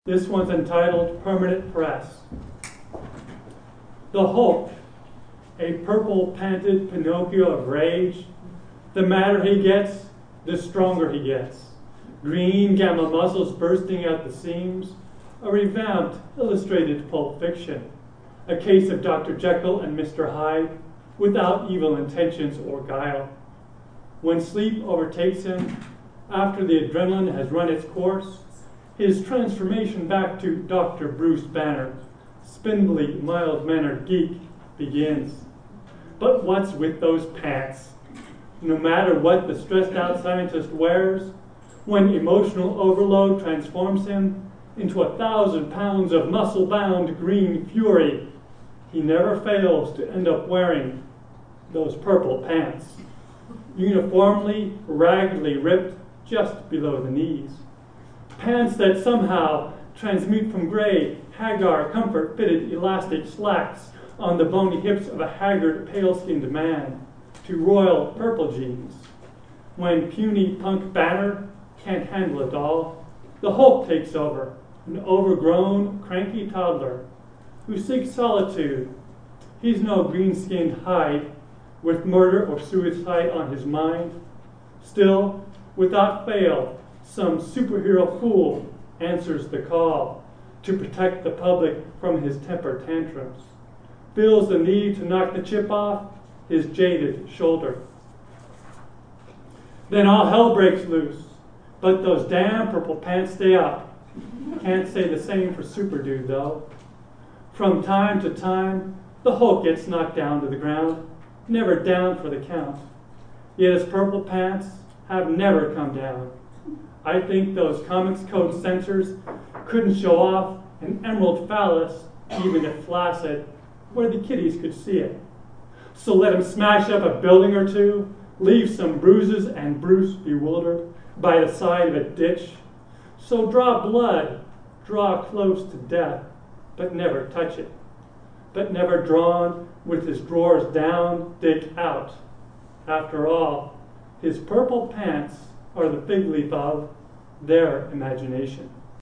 This one's entitled Permanent Press. The Hulk, a purple-panted Pinocchio of rage. The madder he gets, the stronger he gets. Green gamma muscles bursting at the seams. A revamped, illustrated Pulp Fiction. A case of Dr. Jekyll and Mr. Hyde, without evil intentions or guile. When sleep overtakes him, after the adrenaline has run its course, his transformation back to Dr. Bruce Banner, spindly, mild-mannered geek, begins. But what's with those pants? No matter what the stressed-out scientist wears, when emotional overload transforms him into 1,000 pounds of muscle-bound green fury, he never fails to end up wearing those purple pants, uniformly, raggedly ripped just below the knees. Pants that somehow transmute from gray, haggard, comfort-fitted elastic slacks on the bony hips of a haggard, pale-skinned man to royal purple jeans. When puny punk Banner can't handle it all, the Hulk takes over, an overgrown, cranky toddler who seeks solitude. He's no green-skinned Hyde with murder or suicide on his mind. Still, without fail, some superhero fool answers the call to protect the public from his temper tantrums, feels the need to knock the chip off his jaded shoulder. Then all hell breaks loose, but those damn purple pants stay up. Can't say the same for Super Dude, though. From time to time, the Hulk gets knocked down to the ground, never down for the count. Yet his purple pants have never come down. I think those Comics Code censors couldn't show off an emerald phallus, even if flaccid, where the kiddies could see it. So let him smash up a building or two, leave some bruises and Bruce bewildered by the side of a ditch. So draw blood, draw close to death, but never touch it. But never drawn with his drawers down, dig out. After all, his purple pants are the fig leaf of their imagination.